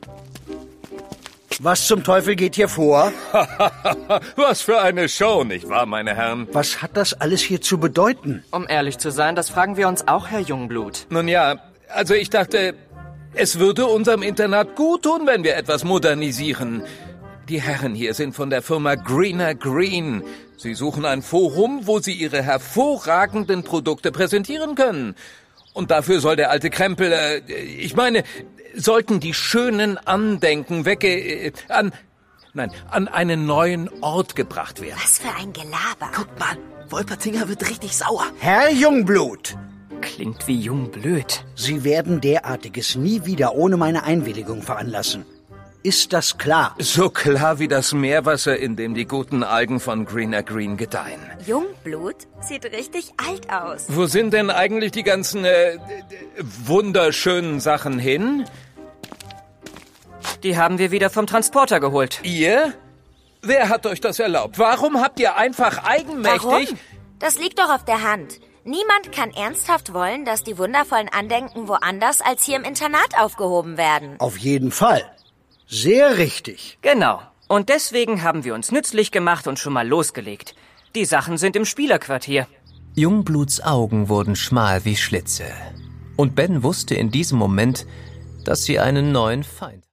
Was zum Teufel geht hier vor? Was für eine Show, nicht wahr, meine Herren? Was hat das alles hier zu bedeuten? Um ehrlich zu sein, das fragen wir uns auch, Herr Jungblut. Nun ja, also ich dachte, es würde unserem Internat gut tun, wenn wir etwas modernisieren. Die Herren hier sind von der Firma Greener Green. Sie suchen ein Forum, wo sie ihre hervorragenden Produkte präsentieren können. Und dafür soll der alte Krempel, sollten die schönen Andenken an einen neuen Ort gebracht werden. Was für ein Gelaber. Guck mal, Wolpertinger wird richtig sauer. Herr Jungblut! Klingt wie Jungblöd. Sie werden derartiges nie wieder ohne meine Einwilligung veranlassen. Ist das klar? So klar wie das Meerwasser, in dem die guten Algen von Greener Green gedeihen. Jungblut sieht richtig alt aus. Wo sind denn eigentlich die ganzen wunderschönen Sachen hin? Die haben wir wieder vom Transporter geholt. Ihr? Wer hat euch das erlaubt? Warum habt ihr einfach eigenmächtig... Warum? Das liegt doch auf der Hand. Niemand kann ernsthaft wollen, dass die wundervollen Andenken woanders als hier im Internat aufgehoben werden. Auf jeden Fall. Sehr richtig. Genau. Und deswegen haben wir uns nützlich gemacht und schon mal losgelegt. Die Sachen sind im Spielerquartier. Jungbluts Augen wurden schmal wie Schlitze. Und Ben wusste in diesem Moment, dass sie einen neuen Feind